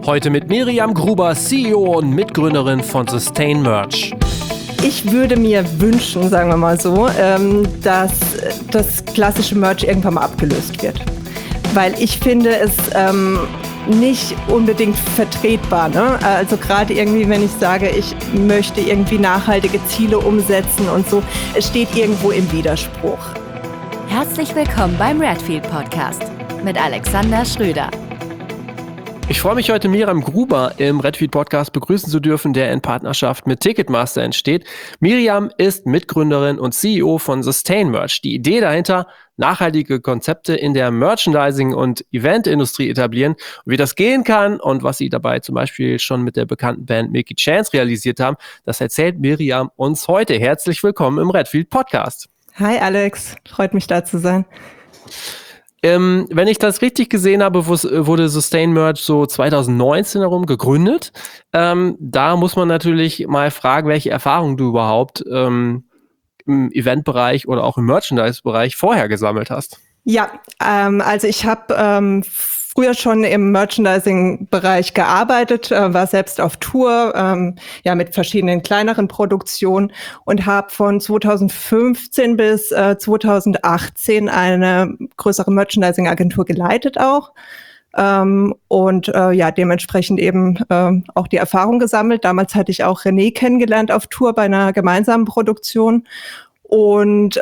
Heute mit Miriam Gruber, CEO und Mitgründerin von Sustain Merch. Ich würde mir wünschen, sagen wir mal so, dass das klassische Merch irgendwann mal abgelöst wird. Weil ich finde es nicht unbedingt vertretbar. Ne? Also gerade irgendwie, wenn ich sage, ich möchte irgendwie nachhaltige Ziele umsetzen und so, es steht irgendwo im Widerspruch. Herzlich willkommen beim Redfield Podcast mit Alexander Schröder. Ich freue mich heute, Miriam Gruber im Redfield Podcast begrüßen zu dürfen, der in Partnerschaft mit Ticketmaster entsteht. Miriam ist Mitgründerin und CEO von Sustain Merch. Die Idee dahinter, nachhaltige Konzepte in der Merchandising- und Eventindustrie etablieren. Und wie das gehen kann und was sie dabei zum Beispiel schon mit der bekannten Band Milky Chance realisiert haben, das erzählt Miriam uns heute. Herzlich willkommen im Redfield Podcast. Hi Alex, freut mich da zu sein. Wenn ich das richtig gesehen habe, wurde Sustain Merch so 2019 herum gegründet. Da muss man natürlich mal fragen, welche Erfahrungen du überhaupt im Eventbereich oder auch im Merchandise-Bereich vorher gesammelt hast. Ja, also ich habe früher schon im Merchandising-Bereich gearbeitet, war selbst auf Tour, mit verschiedenen kleineren Produktionen und habe von 2015 bis 2018 eine größere Merchandising-Agentur geleitet auch. Dementsprechend eben auch die Erfahrung gesammelt. Damals hatte ich auch René kennengelernt auf Tour bei einer gemeinsamen Produktion. Und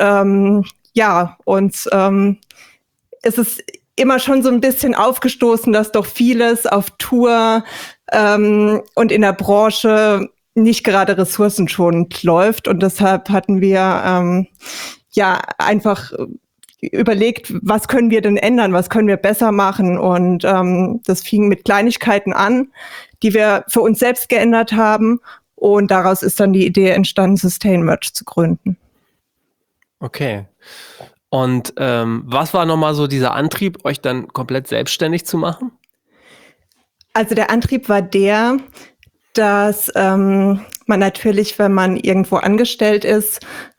es ist immer schon so ein bisschen aufgestoßen, dass doch vieles auf Tour und in der Branche nicht gerade ressourcenschonend läuft. Und deshalb hatten wir einfach überlegt, was können wir denn ändern, was können wir besser machen. Und das fing mit Kleinigkeiten an, die wir für uns selbst geändert haben. Und daraus ist dann die Idee entstanden, Sustain Merch zu gründen. Okay. Und was war nochmal so dieser Antrieb, euch dann komplett selbstständig zu machen? Also der Antrieb war dass man natürlich, wenn man irgendwo angestellt ist,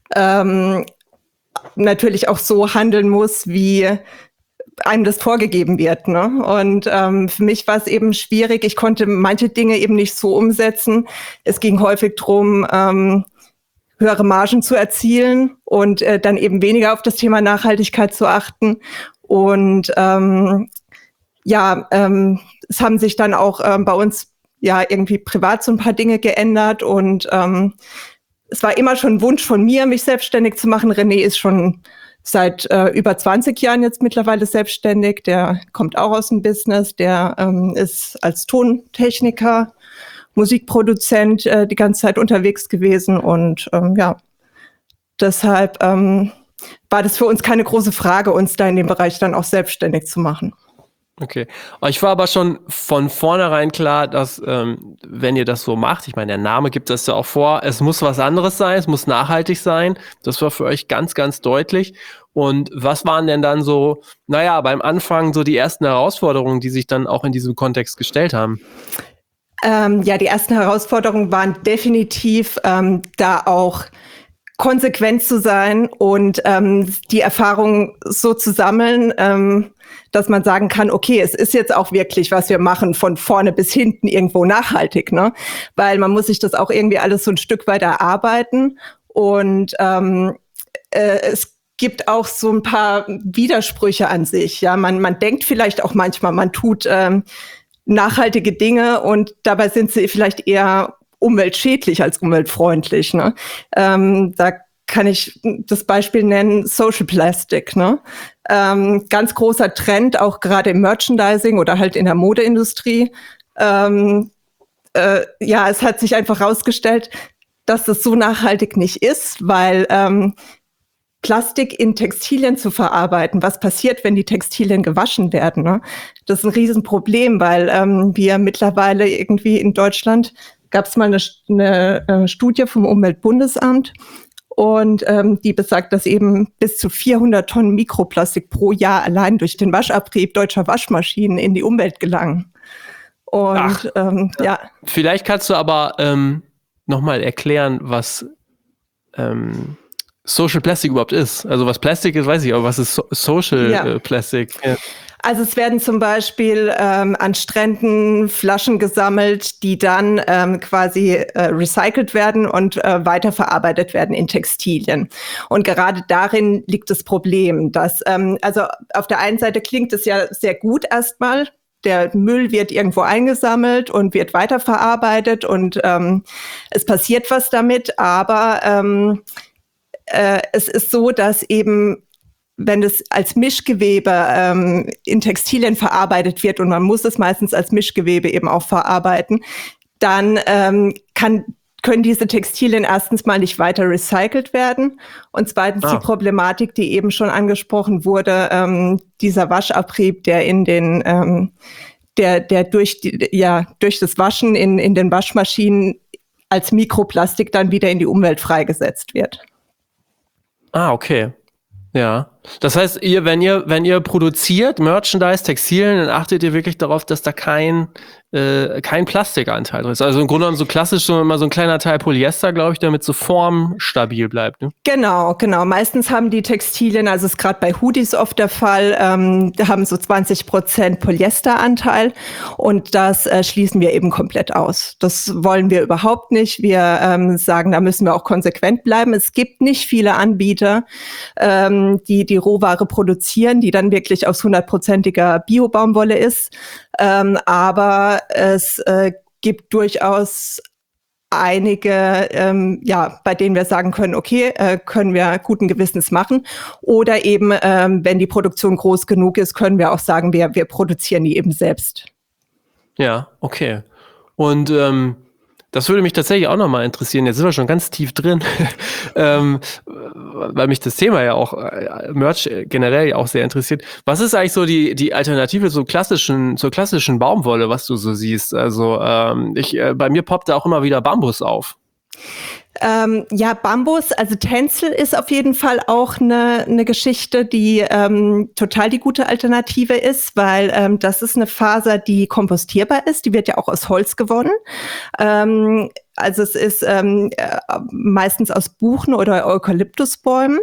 natürlich auch so handeln muss, wie einem das vorgegeben wird. Ne? Und für mich war es eben schwierig. Ich konnte manche Dinge eben nicht so umsetzen. Es ging häufig darum, höhere Margen zu erzielen und dann eben weniger auf das Thema Nachhaltigkeit zu achten. Und es haben sich dann auch bei uns irgendwie privat so ein paar Dinge geändert. Und es war immer schon ein Wunsch von mir, mich selbstständig zu machen. René ist schon seit über 20 Jahren jetzt mittlerweile selbstständig. Der kommt auch aus dem Business. Der ist als Tontechniker, Musikproduzent die ganze Zeit unterwegs gewesen und deshalb war das für uns keine große Frage, uns da in dem Bereich dann auch selbstständig zu machen. Okay. Ich war aber schon von vornherein klar, dass wenn ihr das so macht, ich meine, der Name gibt das ja auch vor, es muss was anderes sein, es muss nachhaltig sein. Das war für euch ganz, ganz deutlich. Und was waren denn dann so, beim Anfang so die ersten Herausforderungen, die sich dann auch in diesem Kontext gestellt haben? Die ersten Herausforderungen waren definitiv, da auch konsequent zu sein und die Erfahrung so zu sammeln, dass man sagen kann, okay, es ist jetzt auch wirklich, was wir machen, von vorne bis hinten irgendwo nachhaltig, ne? Weil man muss sich das auch irgendwie alles so ein Stück weit erarbeiten und es gibt auch so ein paar Widersprüche an sich. Ja, man denkt vielleicht auch manchmal, man tut nachhaltige Dinge und dabei sind sie vielleicht eher umweltschädlich als umweltfreundlich. Ne? Da kann ich das Beispiel nennen, Social Plastic. Ne? Ganz großer Trend, auch gerade im Merchandising oder halt in der Modeindustrie. Es hat sich einfach herausgestellt, dass das so nachhaltig nicht ist, weil Plastik in Textilien zu verarbeiten. Was passiert, wenn die Textilien gewaschen werden? Ne? Das ist ein Riesenproblem, weil wir mittlerweile irgendwie in Deutschland gab es mal eine Studie vom Umweltbundesamt und die besagt, dass eben bis zu 400 Tonnen Mikroplastik pro Jahr allein durch den Waschabrieb deutscher Waschmaschinen in die Umwelt gelangen. Und Vielleicht kannst du aber nochmal erklären, was Social Plastic überhaupt ist. Also was Plastik ist, weiß ich, aber was ist Social Plastic? Ja. Also es werden zum Beispiel an Stränden Flaschen gesammelt, die dann quasi recycelt werden und weiterverarbeitet werden in Textilien. Und gerade darin liegt das Problem, dass also auf der einen Seite klingt es ja sehr gut erstmal. Der Müll wird irgendwo eingesammelt und wird weiterverarbeitet und es passiert was damit, aber es ist so, dass eben, wenn es als Mischgewebe in Textilien verarbeitet wird und man muss es meistens als Mischgewebe eben auch verarbeiten, dann können diese Textilien erstens mal nicht weiter recycelt werden und zweitens die Problematik, die eben schon angesprochen wurde, dieser Waschabrieb, der in den der durch das Waschen in den Waschmaschinen als Mikroplastik dann wieder in die Umwelt freigesetzt wird. Okay. Ja. Das heißt, wenn ihr produziert Merchandise, Textilien, dann achtet ihr wirklich darauf, dass da kein Plastikanteil drin ist. Also im Grunde genommen so klassisch immer so ein kleiner Teil Polyester, glaube ich, damit so formstabil bleibt. Ne? Genau. Meistens haben die Textilien, also ist gerade bei Hoodies oft der Fall, haben so 20% Polyesteranteil und das schließen wir eben komplett aus. Das wollen wir überhaupt nicht. Wir sagen, da müssen wir auch konsequent bleiben. Es gibt nicht viele Anbieter, die Rohware produzieren, die dann wirklich aus 100%iger Bio-Baumwolle ist. Aber es gibt durchaus einige, bei denen wir sagen können, okay, können wir guten Gewissens machen. Oder eben, wenn die Produktion groß genug ist, können wir auch sagen, wir produzieren die eben selbst. Ja, okay. Und das würde mich tatsächlich auch nochmal interessieren. Jetzt sind wir schon ganz tief drin, weil mich das Thema ja auch, Merch generell ja auch sehr interessiert. Was ist eigentlich so die Alternative zur klassischen Baumwolle, was du so siehst? Also bei mir poppt da auch immer wieder Bambus auf. Bambus, also Tencel ist auf jeden Fall auch eine Geschichte, die total die gute Alternative ist, weil das ist eine Faser, die kompostierbar ist. Die wird ja auch aus Holz gewonnen. Also es ist meistens aus Buchen oder Eukalyptusbäumen.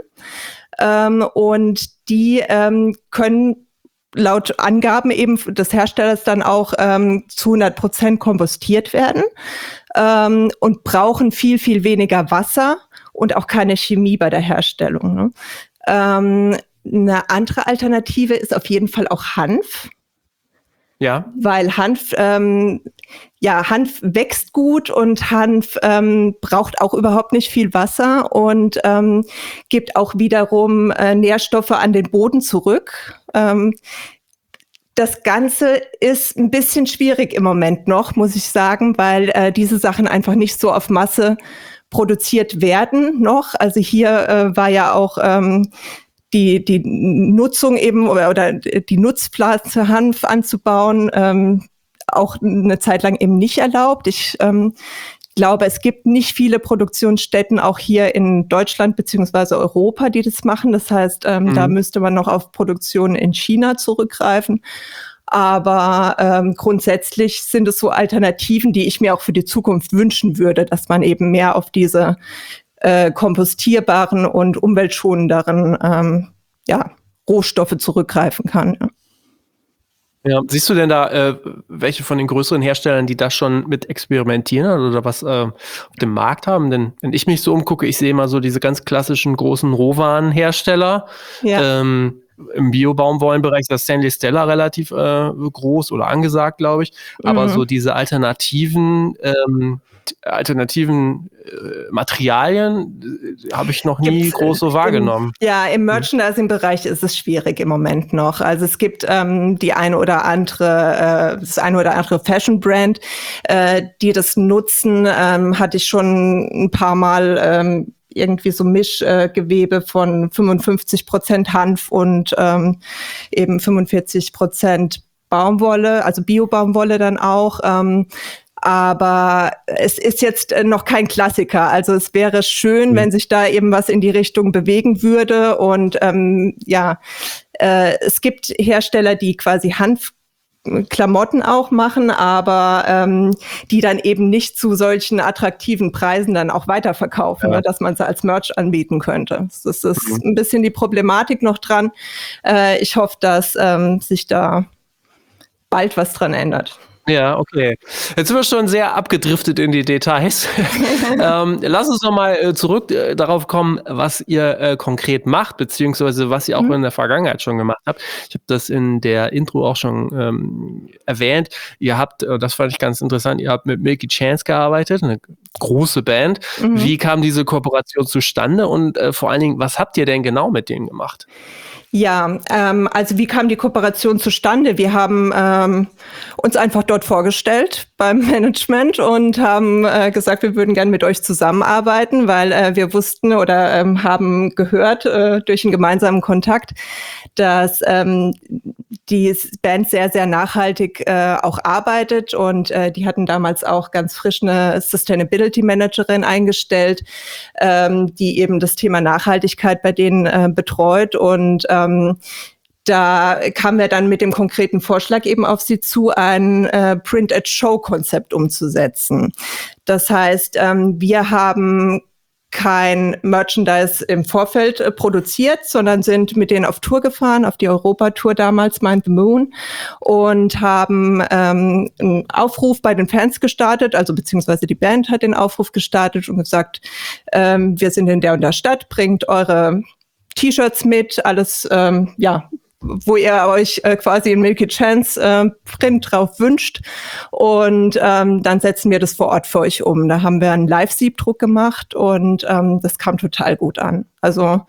Und die können laut Angaben eben des Herstellers dann auch zu 100% kompostiert werden und brauchen viel, viel weniger Wasser und auch keine Chemie bei der Herstellung. Ne? Eine andere Alternative ist auf jeden Fall auch Hanf. Ja. Weil Hanf wächst gut und Hanf braucht auch überhaupt nicht viel Wasser und gibt auch wiederum Nährstoffe an den Boden zurück. Das Ganze ist ein bisschen schwierig im Moment noch, muss ich sagen, weil diese Sachen einfach nicht so auf Masse produziert werden noch. Also hier war ja auch die Nutzung eben oder die Nutzpflanze Hanf anzubauen auch eine Zeit lang eben nicht erlaubt. Ich glaube, es gibt nicht viele Produktionsstätten auch hier in Deutschland beziehungsweise Europa, die das machen. Das heißt, da müsste man noch auf Produktion in China zurückgreifen. Aber grundsätzlich sind es so Alternativen, die ich mir auch für die Zukunft wünschen würde, dass man eben mehr auf diese kompostierbaren und umweltschonenderen Rohstoffe zurückgreifen kann. Ja, siehst du denn da welche von den größeren Herstellern, die da schon mit experimentieren oder was auf dem Markt haben? Denn wenn ich mich so umgucke, ich sehe immer so diese ganz klassischen großen Rohwarenhersteller. Ja. Im Bio-Baumwollenbereich ist das Stanley Stella relativ groß oder angesagt, glaube ich. Aber so diese alternativen Materialien habe ich noch nie groß so wahrgenommen. Im Merchandising-Bereich ist es schwierig im Moment noch. Also es gibt das eine oder andere Fashion-Brand, die das nutzen. Hatte ich schon ein paar Mal irgendwie so Mischgewebe von 55% Hanf und eben 45% Baumwolle, also Bio-Baumwolle dann auch. Aber es ist jetzt noch kein Klassiker. Also es wäre schön, wenn sich da eben was in die Richtung bewegen würde. Und es gibt Hersteller, die quasi Hanf Klamotten auch machen, aber die dann eben nicht zu solchen attraktiven Preisen dann auch weiterverkaufen, ne, dass man sie als Merch anbieten könnte. Das ist ein bisschen die Problematik noch dran. Ich hoffe, dass sich da bald was dran ändert. Ja, okay. Jetzt sind wir schon sehr abgedriftet in die Details. Lass uns noch mal zurück darauf kommen, was ihr konkret macht, beziehungsweise was ihr auch in der Vergangenheit schon gemacht habt. Ich habe das in der Intro auch schon erwähnt. Ihr habt, das fand ich ganz interessant, ihr habt mit Milky Chance gearbeitet, eine große Band. Wie kam diese Kooperation zustande und vor allen Dingen, was habt ihr denn genau mit denen gemacht? Ja, also wie kam die Kooperation zustande? Wir haben uns einfach dort vorgestellt beim Management und haben gesagt, wir würden gerne mit euch zusammenarbeiten, weil wir wussten oder haben gehört durch einen gemeinsamen Kontakt, dass die Band sehr, sehr nachhaltig auch arbeitet und die hatten damals auch ganz frisch eine Sustainability Managerin eingestellt, die eben das Thema Nachhaltigkeit bei denen betreut und da kamen wir dann mit dem konkreten Vorschlag eben auf sie zu, ein Print-at-Show-Konzept umzusetzen. Das heißt, wir haben kein Merchandise im Vorfeld produziert, sondern sind mit denen auf Tour gefahren, auf die Europa-Tour damals, Mind the Moon, und haben einen Aufruf bei den Fans gestartet, also beziehungsweise die Band hat den Aufruf gestartet und gesagt, wir sind in der und der Stadt, bringt eure T-Shirts mit, alles, wo ihr euch quasi in Milky Chance Print drauf wünscht und dann setzen wir das vor Ort für euch um. Da haben wir einen Live-Siebdruck gemacht und das kam total gut an. Also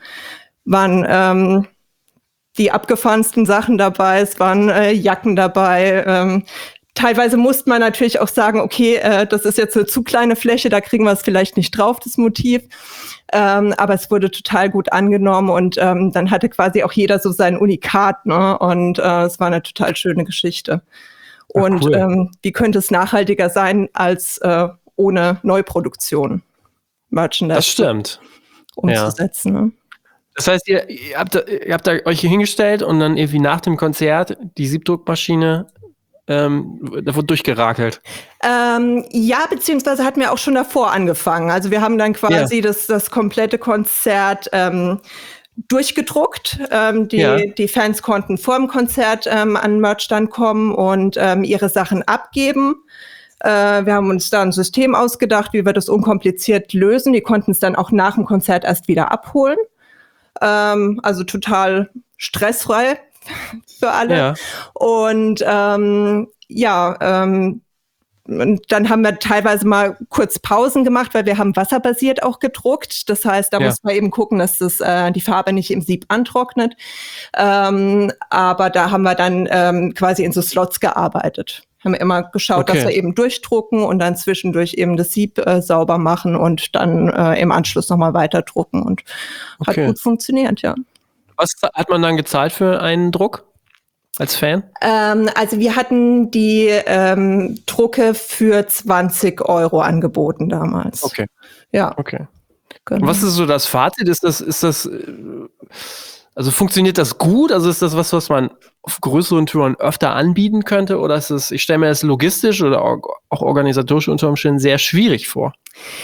waren die abgefahrensten Sachen dabei, es waren Jacken dabei, teilweise musste man natürlich auch sagen, okay, das ist jetzt eine zu kleine Fläche, da kriegen wir es vielleicht nicht drauf, das Motiv. Aber es wurde total gut angenommen und dann hatte quasi auch jeder so sein Unikat, ne? Und es war eine total schöne Geschichte. Und cool. Wie könnte es nachhaltiger sein als ohne Neuproduktion Merchandise? Das stimmt. Umzusetzen. Ja. Ne? Das heißt, ihr habt da euch hier hingestellt und dann irgendwie nach dem Konzert die Siebdruckmaschine da wurde durchgerakelt. Ja, beziehungsweise hatten wir auch schon davor angefangen. Also wir haben dann quasi das komplette Konzert durchgedruckt. Die Fans konnten vor dem Konzert an Merch dann kommen und ihre Sachen abgeben. Wir haben uns da ein System ausgedacht, wie wir das unkompliziert lösen. Die konnten es dann auch nach dem Konzert erst wieder abholen. Also total stressfrei für alle. Ja. Und und dann haben wir teilweise mal kurz Pausen gemacht, weil wir haben wasserbasiert auch gedruckt. Das heißt, da muss man eben gucken, dass das die Farbe nicht im Sieb antrocknet. Aber da haben wir dann quasi in so Slots gearbeitet. Haben wir immer geschaut, dass wir eben durchdrucken und dann zwischendurch eben das Sieb sauber machen und dann im Anschluss nochmal weiterdrucken. Und hat gut funktioniert, ja. Was hat man dann gezahlt für einen Druck als Fan? Also wir hatten die Drucke für 20 € angeboten damals. Okay. Ja. Okay. Genau. Und was ist so das Fazit? Ist das also funktioniert das gut? Also ist das was man auf größeren Touren öfter anbieten könnte? Oder ist es, ich stelle mir das logistisch oder auch organisatorisch unter Umständen sehr schwierig vor?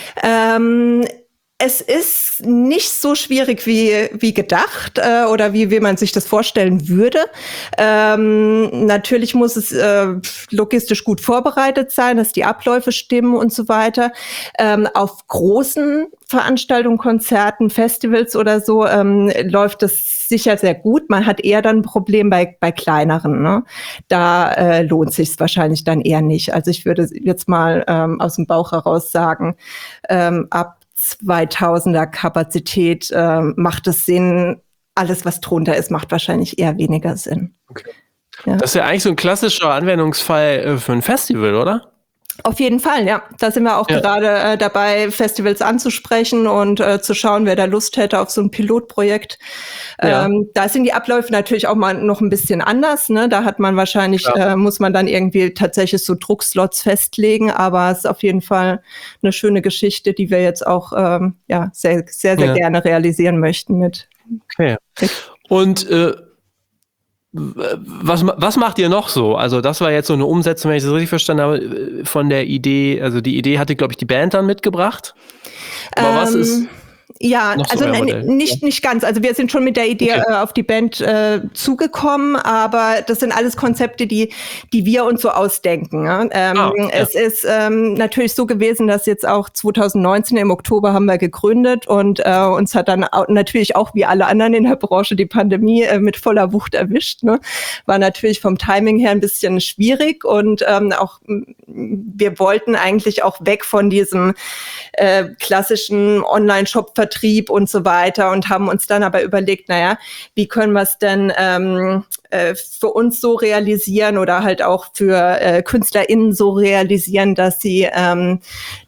Es ist nicht so schwierig wie gedacht oder wie man sich das vorstellen würde. Natürlich muss es logistisch gut vorbereitet sein, dass die Abläufe stimmen und so weiter. Auf großen Veranstaltungen, Konzerten, Festivals oder so läuft das sicher sehr gut. Man hat eher dann ein Problem bei kleineren. Ne? Da lohnt sich es wahrscheinlich dann eher nicht. Also ich würde jetzt mal aus dem Bauch heraus sagen, ab 2000er Kapazität macht es Sinn. Alles, was drunter ist, macht wahrscheinlich eher weniger Sinn. Okay. Ja. Das ist ja eigentlich so ein klassischer Anwendungsfall für ein Festival, oder? Auf jeden Fall, ja. Da sind wir auch gerade dabei, Festivals anzusprechen und zu schauen, wer da Lust hätte auf so ein Pilotprojekt. Da sind die Abläufe natürlich auch mal noch ein bisschen anders. Ne? Da hat man wahrscheinlich, muss man dann irgendwie tatsächlich so Druckslots festlegen, aber es ist auf jeden Fall eine schöne Geschichte, die wir jetzt auch sehr, sehr, sehr gerne realisieren möchten mit. Okay. Und Was macht ihr noch so? Also das war jetzt so eine Umsetzung, wenn ich das richtig verstanden habe, von der Idee. Also die Idee hatte, glaube ich, die Band dann mitgebracht. Aber was ist ja, noch so also euer Modell? nicht ganz. Also wir sind schon mit der Idee auf die Band zugekommen, aber das sind alles Konzepte, die wir uns so ausdenken. Ja? Es ist natürlich so gewesen, dass jetzt auch 2019 im Oktober haben wir gegründet und uns hat dann natürlich auch wie alle anderen in der Branche die Pandemie mit voller Wucht erwischt. Ne? War natürlich vom Timing her ein bisschen schwierig und auch wir wollten eigentlich auch weg von diesem klassischen Online-Shop-Vertrieb und so weiter und haben uns dann aber überlegt, naja, wie können wir es denn für uns so realisieren oder halt auch für KünstlerInnen so realisieren, dass wir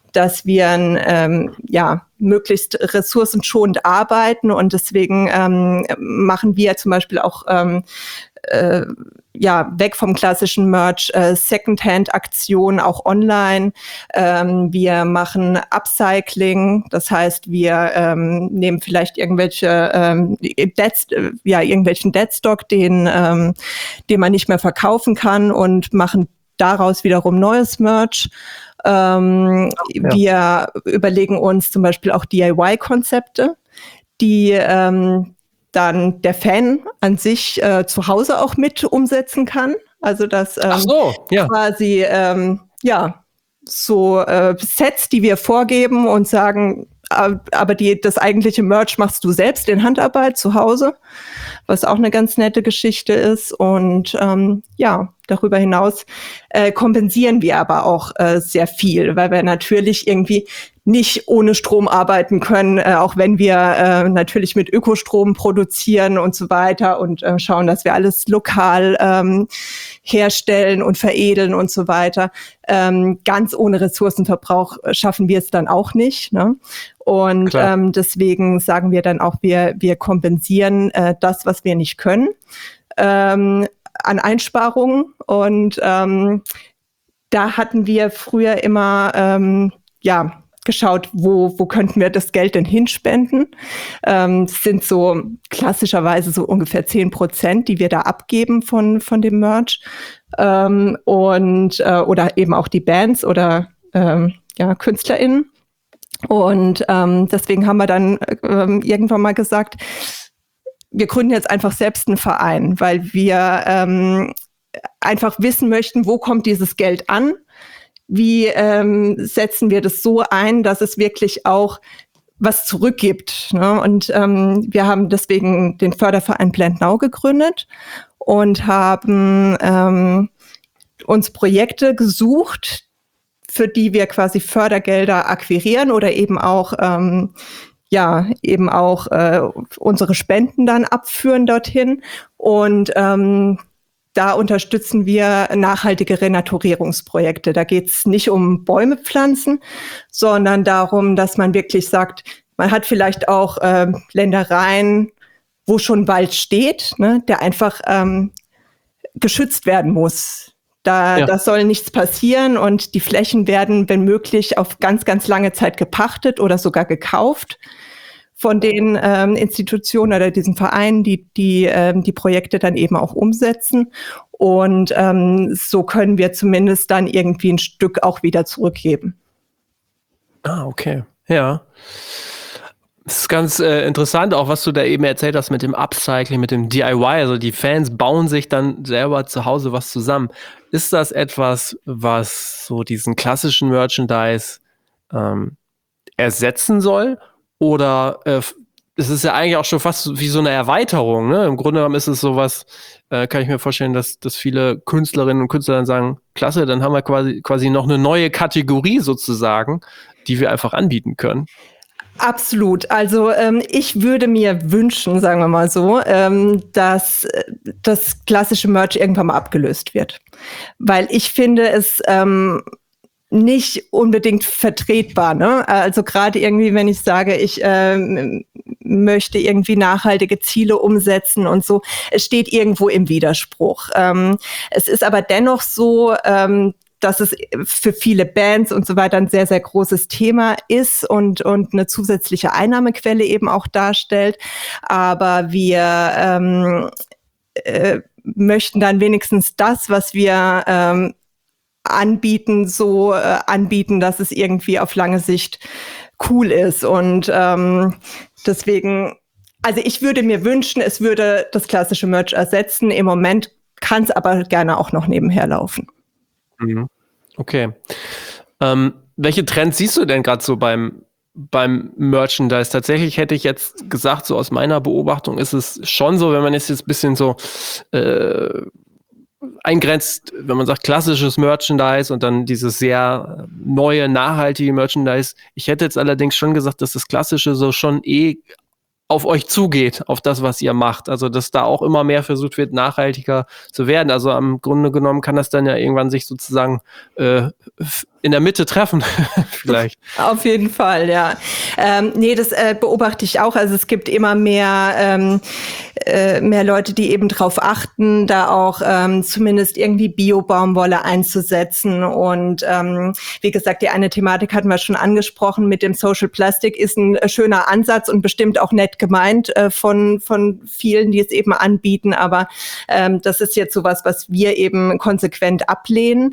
möglichst ressourcenschonend arbeiten und deswegen machen wir zum Beispiel auch weg vom klassischen Merch, Secondhand-Aktionen auch online. Wir machen Upcycling, das heißt, wir nehmen vielleicht irgendwelchen Deadstock, den man nicht mehr verkaufen kann und machen daraus wiederum neues Merch. Wir überlegen uns zum Beispiel auch DIY-Konzepte, die dann der Fan an sich zu Hause auch mit umsetzen kann. Also dass quasi Sets, die wir vorgeben und sagen, aber das eigentliche Merch machst du selbst in Handarbeit zu Hause, was auch eine ganz nette Geschichte ist. Und darüber hinaus kompensieren wir aber auch sehr viel, weil wir natürlich irgendwie nicht ohne Strom arbeiten können, auch wenn wir natürlich mit Ökostrom produzieren und so weiter und schauen, dass wir alles lokal herstellen und veredeln und so weiter. Ganz ohne Ressourcenverbrauch schaffen wir es dann auch nicht. Ne? Und deswegen sagen wir dann auch, wir kompensieren das, was wir nicht können, an Einsparungen. Und da hatten wir früher immer geschaut, wo könnten wir das Geld denn hinspenden. Das sind so klassischerweise so ungefähr 10%, die wir da abgeben von dem Merch. Oder eben auch die Bands oder KünstlerInnen. Und deswegen haben wir dann irgendwann mal gesagt, wir gründen jetzt einfach selbst einen Verein, weil wir einfach wissen möchten, wo kommt dieses Geld an? Wie setzen wir das so ein, dass es wirklich auch was zurückgibt? Ne? Und wir haben deswegen den Förderverein Plant Now gegründet und haben uns Projekte gesucht, für die wir quasi Fördergelder akquirieren oder eben auch unsere Spenden dann abführen dorthin. Und da unterstützen wir nachhaltige Renaturierungsprojekte. Da geht es nicht um Bäume pflanzen, sondern darum, dass man wirklich sagt, man hat vielleicht auch Ländereien, wo schon Wald steht, ne, der einfach geschützt werden muss. Da soll nichts passieren und die Flächen werden, wenn möglich, auf ganz, ganz lange Zeit gepachtet oder sogar gekauft von den Institutionen oder diesen Vereinen, die Projekte dann eben auch umsetzen. Und so können wir zumindest dann irgendwie ein Stück auch wieder zurückgeben. Ah, okay. Ja. Das ist ganz interessant, auch was du da eben erzählt hast mit dem Upcycling, mit dem DIY. Also die Fans bauen sich dann selber zu Hause was zusammen. Ist das etwas, was so diesen klassischen Merchandise ersetzen soll? Oder es ist ja eigentlich auch schon fast wie so eine Erweiterung, ne? Im Grunde genommen ist es sowas, kann ich mir vorstellen, dass viele Künstlerinnen und Künstler dann sagen, klasse, dann haben wir quasi noch eine neue Kategorie sozusagen, die wir einfach anbieten können. Absolut. Also ich würde mir wünschen, sagen wir mal so, dass das klassische Merch irgendwann mal abgelöst wird. Weil ich finde es nicht unbedingt vertretbar, ne? Also gerade irgendwie, wenn ich sage, ich möchte irgendwie nachhaltige Ziele umsetzen und so, es steht irgendwo im Widerspruch. Es ist aber dennoch so, dass es für viele Bands und so weiter ein sehr, sehr großes Thema ist und eine zusätzliche Einnahmequelle eben auch darstellt. Aber wir möchten dann wenigstens das, was wir anbieten, so anbieten, dass es irgendwie auf lange Sicht cool ist. Und deswegen, also ich würde mir wünschen, es würde das klassische Merch ersetzen. Im Moment kann es aber gerne auch noch nebenher laufen. Okay. Welche Trends siehst du denn gerade so beim Merchandise? Tatsächlich hätte ich jetzt gesagt, so aus meiner Beobachtung ist es schon so, wenn man jetzt ein bisschen so eingrenzt, wenn man sagt klassisches Merchandise und dann dieses sehr neue, nachhaltige Merchandise. Ich hätte jetzt allerdings schon gesagt, dass das Klassische so schon auf euch zugeht, auf das, was ihr macht. Also, dass da auch immer mehr versucht wird, nachhaltiger zu werden. Also, am Grunde genommen kann das dann ja irgendwann sich sozusagen in der Mitte treffen, vielleicht. Auf jeden Fall, ja. Nee, das beobachte ich auch. Also, es gibt immer mehr Leute, die eben drauf achten, da auch zumindest irgendwie Bio-Baumwolle einzusetzen. Und wie gesagt, die eine Thematik hatten wir schon angesprochen mit dem Social Plastic, ist ein schöner Ansatz und bestimmt auch nett gemeint von vielen, die es eben anbieten. Aber das ist jetzt sowas, was wir eben konsequent ablehnen.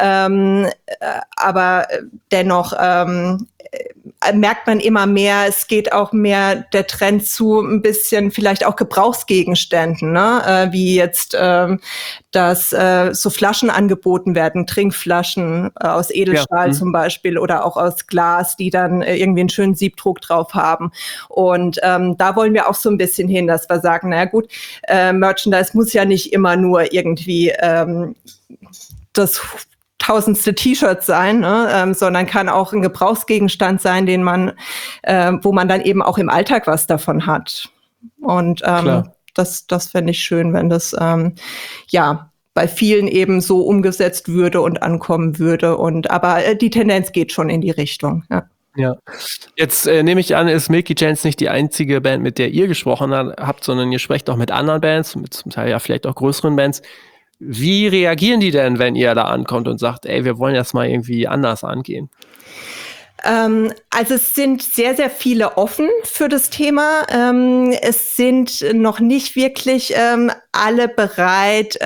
Aber dennoch merkt man immer mehr, es geht auch mehr der Trend zu ein bisschen vielleicht auch Gebrauchsgegenständen, ne? Wie jetzt, dass so Flaschen angeboten werden, Trinkflaschen aus Edelstahl zum Beispiel oder auch aus Glas, die dann irgendwie einen schönen Siebdruck drauf haben. Und da wollen wir auch so ein bisschen hin, dass wir sagen, naja gut, Merchandise muss ja nicht immer nur irgendwie das 1000. T-Shirt sein, ne? Sondern kann auch ein Gebrauchsgegenstand sein, den man, wo man dann eben auch im Alltag was davon hat. Und das fände ich schön, wenn das bei vielen eben so umgesetzt würde und ankommen würde. Aber die Tendenz geht schon in die Richtung. Ja. Jetzt nehme ich an, ist Milky Chance nicht die einzige Band, mit der ihr gesprochen habt, sondern ihr sprecht auch mit anderen Bands, mit zum Teil ja vielleicht auch größeren Bands. Wie reagieren die denn, wenn ihr da ankommt und sagt, ey, wir wollen das mal irgendwie anders angehen? Also es sind sehr, sehr viele offen für das Thema. Es sind noch nicht wirklich alle bereit,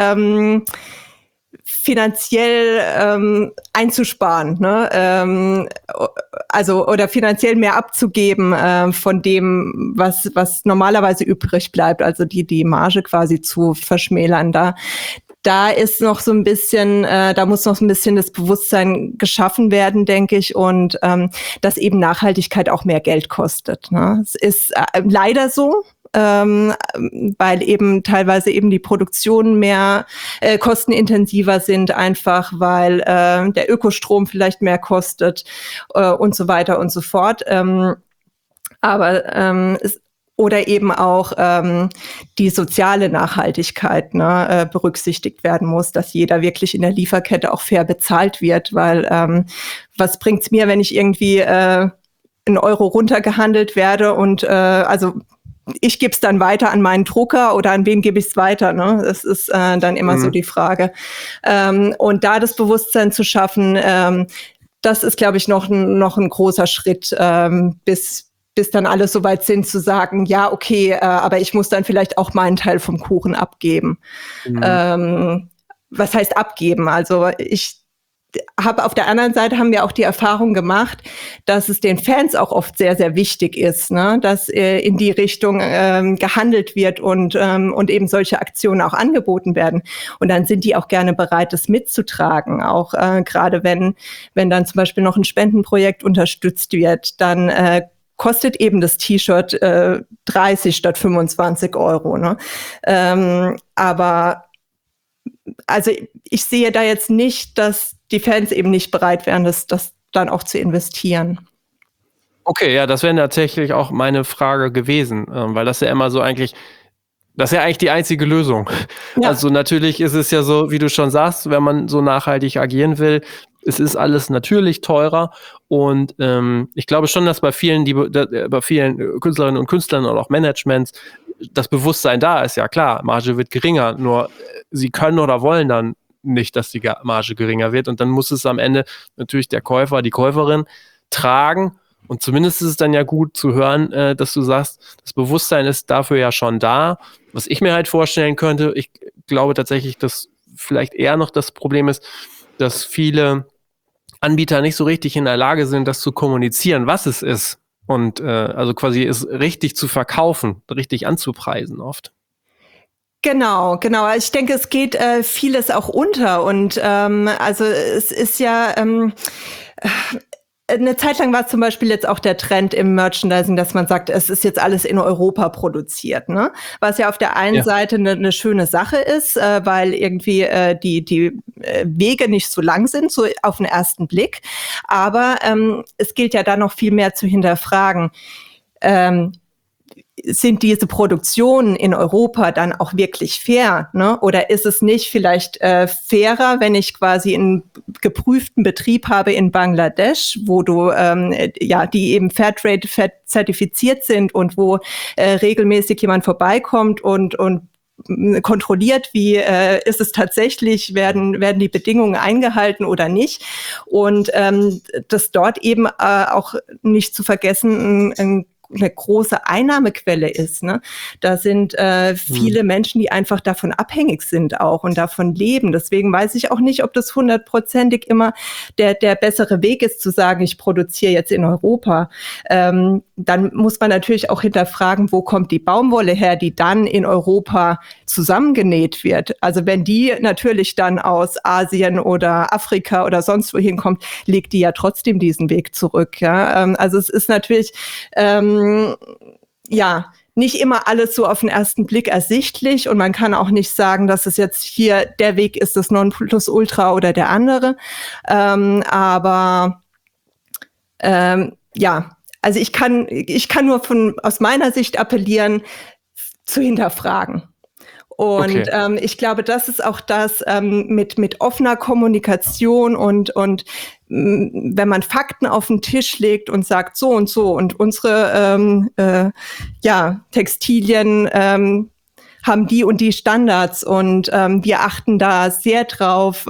finanziell einzusparen, ne? Oder finanziell mehr abzugeben von dem, was normalerweise übrig bleibt, also die Marge quasi zu verschmälern. Da ist noch so ein bisschen, da muss noch so ein bisschen das Bewusstsein geschaffen werden, denke ich, und dass eben Nachhaltigkeit auch mehr Geld kostet, ne? Es ist leider so, weil eben teilweise eben die Produktionen mehr kostenintensiver sind, einfach weil der Ökostrom vielleicht mehr kostet und so weiter und so fort. Oder eben auch die soziale Nachhaltigkeit, ne, berücksichtigt werden muss, dass jeder wirklich in der Lieferkette auch fair bezahlt wird, weil was bringt's mir, wenn ich irgendwie €1 runtergehandelt werde und ich gebe es dann weiter an meinen Drucker oder an wen gebe ich es weiter, ne? Das ist dann immer so die Frage. Und da das Bewusstsein zu schaffen, das ist, glaube ich, noch ein großer Schritt, bis dann alle so weit sind, zu sagen, ja, okay, aber ich muss dann vielleicht auch meinen Teil vom Kuchen abgeben. Was heißt abgeben? Also auf der anderen Seite haben wir auch die Erfahrung gemacht, dass es den Fans auch oft sehr, sehr wichtig ist, ne, dass in die Richtung gehandelt wird und eben solche Aktionen auch angeboten werden. Und dann sind die auch gerne bereit, das mitzutragen. Auch gerade wenn dann zum Beispiel noch ein Spendenprojekt unterstützt wird, dann kostet eben das T-Shirt 30 statt 25 €. Ne? Aber also ich sehe da jetzt nicht, dass die Fans eben nicht bereit wären, das dann auch zu investieren. Okay, ja, das wäre tatsächlich auch meine Frage gewesen, weil das ja immer so das ist ja eigentlich die einzige Lösung. Ja. Also natürlich ist es ja so, wie du schon sagst, wenn man so nachhaltig agieren will, es ist alles natürlich teurer und ich glaube schon, dass bei vielen Künstlerinnen und Künstlern oder auch Managements das Bewusstsein da ist. Ja klar, Marge wird geringer, nur sie können oder wollen dann nicht, dass die Marge geringer wird und dann muss es am Ende natürlich der Käufer, die Käuferin tragen Und zumindest ist es dann ja gut zu hören, dass du sagst, das Bewusstsein ist dafür ja schon da. Was ich mir halt vorstellen könnte, ich glaube tatsächlich, dass vielleicht eher noch das Problem ist, dass viele Anbieter nicht so richtig in der Lage sind, das zu kommunizieren, was es ist. Und also quasi es richtig zu verkaufen, richtig anzupreisen oft. Genau. Ich denke, es geht vieles auch unter. Und also es ist ja eine Zeit lang war zum Beispiel jetzt auch der Trend im Merchandising, dass man sagt, es ist jetzt alles in Europa produziert, ne? Was ja auf der einen Seite eine schöne Sache ist, weil irgendwie die Wege nicht so lang sind, so auf den ersten Blick. Aber es gilt ja da noch viel mehr zu hinterfragen. Sind diese Produktionen in Europa dann auch wirklich fair, ne? Oder ist es nicht vielleicht fairer, wenn ich quasi einen geprüften Betrieb habe in Bangladesch, wo du die eben Fairtrade zertifiziert sind und wo regelmäßig jemand vorbeikommt und kontrolliert, wie ist es tatsächlich, werden die Bedingungen eingehalten oder nicht, und das dort eben auch nicht zu vergessen eine große Einnahmequelle ist, ne? Da sind viele Menschen, die einfach davon abhängig sind auch und davon leben. Deswegen weiß ich auch nicht, ob das 100%ig immer der bessere Weg ist, zu sagen, ich produziere jetzt in Europa. Dann muss man natürlich auch hinterfragen, wo kommt die Baumwolle her, die dann in Europa zusammengenäht wird. Also wenn die natürlich dann aus Asien oder Afrika oder sonst wohin kommt, legt die ja trotzdem diesen Weg zurück. Ja? Also es ist natürlich nicht immer alles so auf den ersten Blick ersichtlich, und man kann auch nicht sagen, dass es jetzt hier der Weg ist, das Nonplusultra oder der andere. Also ich kann nur aus meiner Sicht appellieren, zu hinterfragen. Und ich glaube, das ist auch das mit offener Kommunikation und wenn man Fakten auf den Tisch legt und sagt, so und so, und unsere Textilien haben die und die Standards, und wir achten da sehr drauf,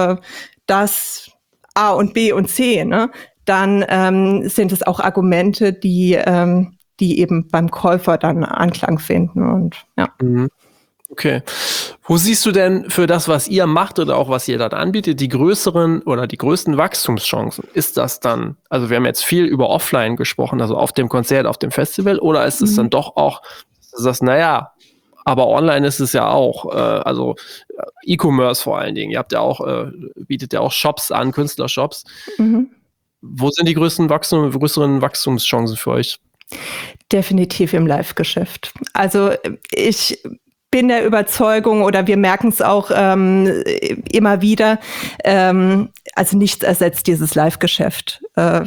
dass A und B und C, ne? Dann sind es auch Argumente, die eben beim Käufer dann Anklang finden. Und ja. Okay. Wo siehst du denn für das, was ihr macht oder auch was ihr dann anbietet, die größeren oder die größten Wachstumschancen? Ist das dann, also wir haben jetzt viel über Offline gesprochen, also auf dem Konzert, auf dem Festival, oder ist es dann doch auch, du sagst, naja, aber online ist es ja auch, also E-Commerce vor allen Dingen. Ihr habt ja auch, bietet ja auch Shops an, Künstlershops. Wo sind die größeren Wachstumschancen für euch? Definitiv im Live-Geschäft. Also ich bin der Überzeugung, oder wir merken es auch immer wieder, also nichts ersetzt dieses Live-Geschäft.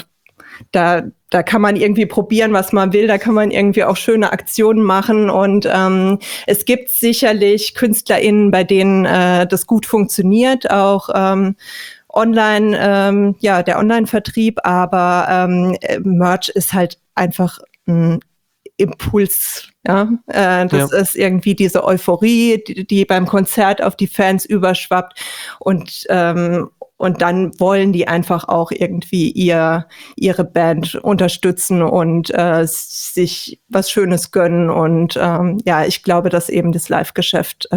Da kann man irgendwie probieren, was man will, da kann man irgendwie auch schöne Aktionen machen, und es gibt sicherlich KünstlerInnen, bei denen das gut funktioniert, auch online, der Online-Vertrieb, aber Merch ist halt einfach ein Impuls, ja. Das ist irgendwie diese Euphorie, die beim Konzert auf die Fans überschwappt, und dann wollen die einfach auch irgendwie ihre Band unterstützen und sich was Schönes gönnen, und ich glaube, dass eben das Live-Geschäft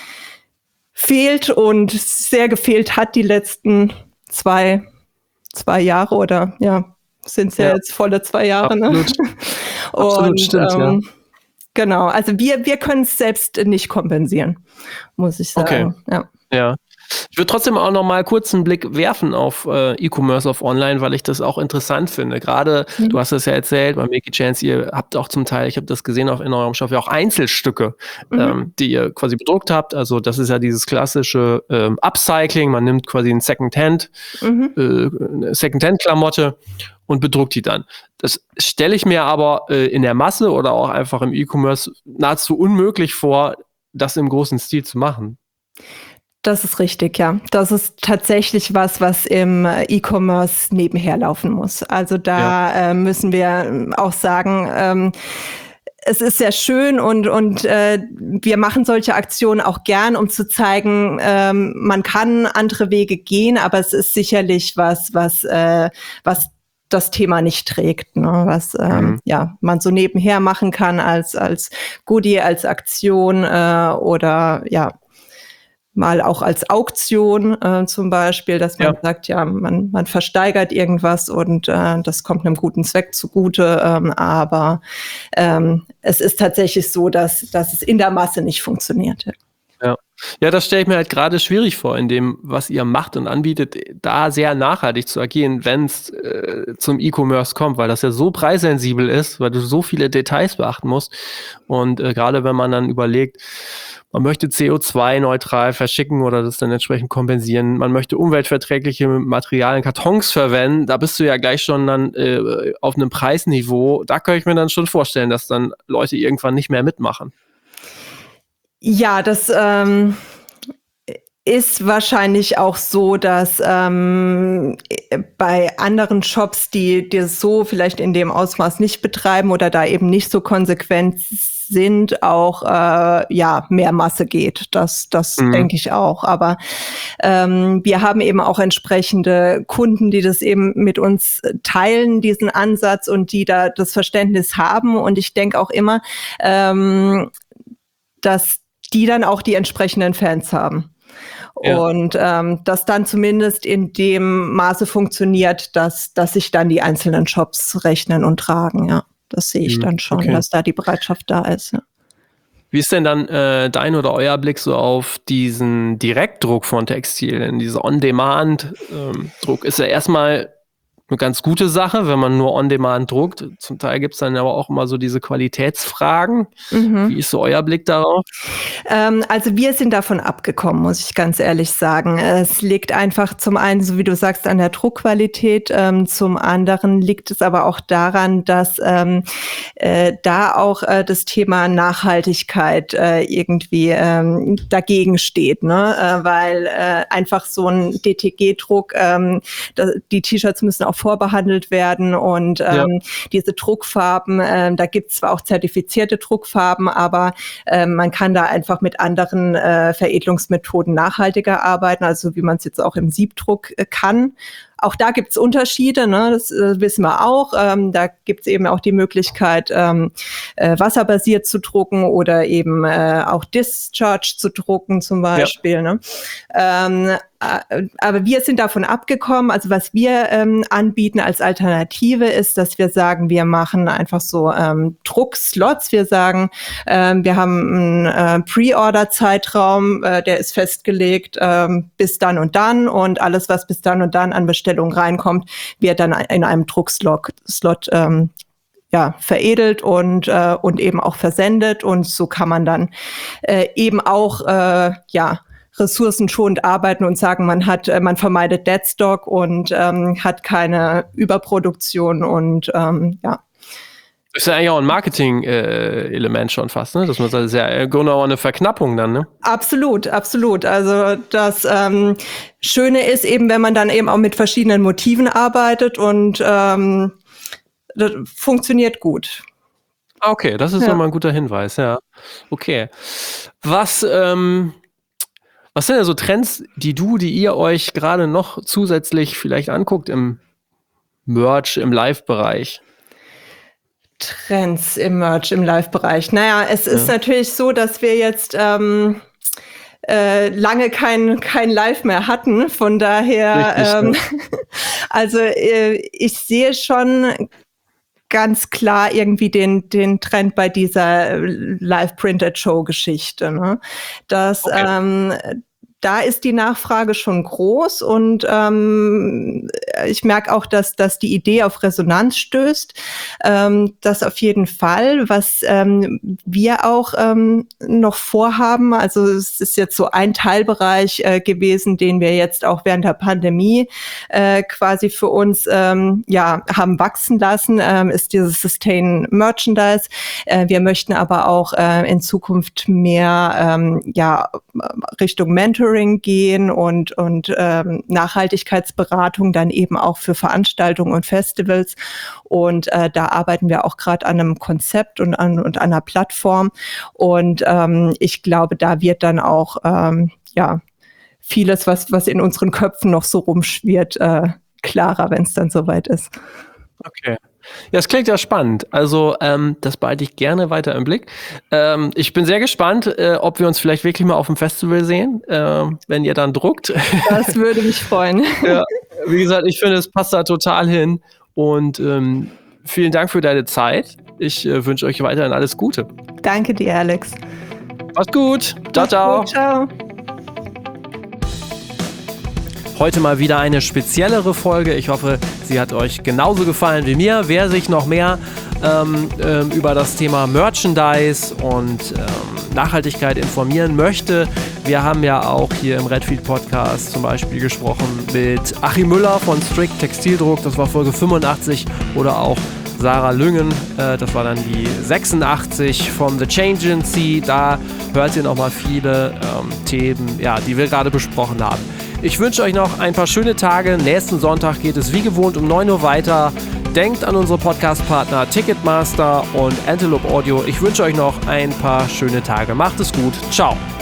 fehlt und sehr gefehlt hat die letzten zwei Jahre, oder sind es ja jetzt volle 2 Jahre. Absolut. Ne? Absolut, stimmt, Genau, also wir können es selbst nicht kompensieren, muss ich sagen. Okay. Ja. Ich würde trotzdem auch noch mal kurz einen Blick werfen auf E-Commerce, auf Online, weil ich das auch interessant finde. Gerade, du hast es ja erzählt, bei Milky Chance, ihr habt auch zum Teil, ich habe das gesehen in eurem Shop, ja auch Einzelstücke, die ihr quasi bedruckt habt. Also das ist ja dieses klassische Upcycling. Man nimmt quasi ein Secondhand-Klamotte und bedruckt die dann. Das stelle ich mir aber in der Masse oder auch einfach im E-Commerce nahezu unmöglich vor, das im großen Stil zu machen. Das ist richtig, ja. Das ist tatsächlich was im E-Commerce nebenher laufen muss. Also da müssen wir auch sagen, es ist sehr schön, und wir machen solche Aktionen auch gern, um zu zeigen, man kann andere Wege gehen, aber es ist sicherlich was das Thema nicht trägt, ne? Was man so nebenher machen kann als Goodie, als Aktion oder mal auch als Auktion zum Beispiel, dass man sagt, man versteigert irgendwas und das kommt einem guten Zweck zugute, aber es ist tatsächlich so, dass es in der Masse nicht funktioniert. Ja, das stelle ich mir halt gerade schwierig vor, in dem, was ihr macht und anbietet, da sehr nachhaltig zu agieren, wenn es zum E-Commerce kommt, weil das ja so preissensibel ist, weil du so viele Details beachten musst. Und gerade wenn man dann überlegt, man möchte CO2-neutral verschicken oder das dann entsprechend kompensieren, man möchte umweltverträgliche Materialien, Kartons verwenden, da bist du ja gleich schon dann auf einem Preisniveau. Da könnte ich mir dann schon vorstellen, dass dann Leute irgendwann nicht mehr mitmachen. Ja, das ist wahrscheinlich auch so, dass bei anderen Shops, die das so vielleicht in dem Ausmaß nicht betreiben oder da eben nicht so konsequent sind, auch mehr Masse geht. Das denke ich auch. Aber wir haben eben auch entsprechende Kunden, die das eben mit uns teilen, diesen Ansatz, und die da das Verständnis haben. Und ich denke auch immer, dass die dann auch die entsprechenden Fans haben. Ja. Und das dann zumindest in dem Maße funktioniert, dass sich dann die einzelnen Shops rechnen und tragen. Ja, das sehe ich dann schon, dass da die Bereitschaft da ist. Ja. Wie ist denn dann dein oder euer Blick so auf diesen Direktdruck von Textilien? Dieser On-Demand-Druck ist ja erstmal eine ganz gute Sache, wenn man nur On-Demand druckt. Zum Teil gibt es dann aber auch immer so diese Qualitätsfragen. Wie ist so euer Blick darauf? Also wir sind davon abgekommen, muss ich ganz ehrlich sagen. Es liegt einfach zum einen, so wie du sagst, an der Druckqualität. Zum anderen liegt es aber auch daran, dass da auch das Thema Nachhaltigkeit irgendwie dagegen steht, ne? Weil einfach so ein DTG-Druck, die T-Shirts müssen auch vorbehandelt werden und diese Druckfarben, da gibt es zwar auch zertifizierte Druckfarben, aber man kann da einfach mit anderen Veredelungsmethoden nachhaltiger arbeiten, also wie man es jetzt auch im Siebdruck kann. Auch da gibt's Unterschiede, ne? Das wissen wir auch. Da gibt's eben auch die Möglichkeit, wasserbasiert zu drucken oder eben auch Discharge zu drucken zum Beispiel. Ne? Aber wir sind davon abgekommen. Also was wir anbieten als Alternative ist, dass wir sagen, wir machen einfach so Druckslots. Wir sagen, wir haben einen Pre-Order-Zeitraum, der ist festgelegt bis dann und alles, was bis dann und dann an Bestellung reinkommt, wird dann in einem Druckslot veredelt und eben auch versendet. Und so kann man dann eben auch ressourcenschonend arbeiten und sagen, man vermeidet Deadstock und hat keine Überproduktion und Das ist ja eigentlich auch ein Marketing-Element schon fast, ne? Dass man sagt, das ist ja genau eine Verknappung dann, ne? Absolut, absolut. Also das Schöne ist eben, wenn man dann eben auch mit verschiedenen Motiven arbeitet und das funktioniert gut. Okay, das ist nochmal ein guter Hinweis, ja. Okay. Was sind denn so Trends, die ihr euch gerade noch zusätzlich vielleicht anguckt im Merch, im Live-Bereich? Trends im Merch, im Live-Bereich. Naja, es ist natürlich so, dass wir jetzt lange kein Live mehr hatten. Von daher, also ich sehe schon ganz klar irgendwie den Trend bei dieser Live-Printed-Show-Geschichte. Ne? Das da ist die Nachfrage schon groß und ich merke auch, dass die Idee auf Resonanz stößt. Das auf jeden Fall. Was wir auch noch vorhaben, also es ist jetzt so ein Teilbereich gewesen, den wir jetzt auch während der Pandemie quasi für uns haben wachsen lassen, ist dieses Sustain Merchandise. Wir möchten aber auch in Zukunft mehr Richtung Mentoring gehen und Nachhaltigkeitsberatung dann eben auch für Veranstaltungen und Festivals. Und da arbeiten wir auch gerade an einem Konzept und an einer Plattform. Und ich glaube, da wird dann auch vieles, was in unseren Köpfen noch so rumschwirrt, klarer, wenn es dann soweit ist. Okay. Ja, es klingt ja spannend. Also, das behalte ich gerne weiter im Blick. Ich bin sehr gespannt, ob wir uns vielleicht wirklich mal auf dem Festival sehen, wenn ihr dann druckt. Das würde mich freuen. Ja, wie gesagt, ich finde, es passt da total hin. Und vielen Dank für deine Zeit. Ich wünsche euch weiterhin alles Gute. Danke dir, Alex. Macht's gut. Ciao, Mach's ciao. gut, ciao. Heute mal wieder eine speziellere Folge. Ich hoffe, sie hat euch genauso gefallen wie mir. Wer sich noch mehr über das Thema Merchandise und Nachhaltigkeit informieren möchte, wir haben ja auch hier im Redfield Podcast zum Beispiel gesprochen mit Achim Müller von Strict Textildruck, das war Folge 85, oder auch Sarah Lüngen, das war dann die 86 von The Change Agency. Da hört ihr nochmal viele Themen, ja, die wir gerade besprochen haben. Ich wünsche euch noch ein paar schöne Tage. Nächsten Sonntag geht es wie gewohnt um 9 Uhr weiter. Denkt an unsere Podcast-Partner Ticketmaster und Antelope Audio. Ich wünsche euch noch ein paar schöne Tage. Macht es gut. Ciao.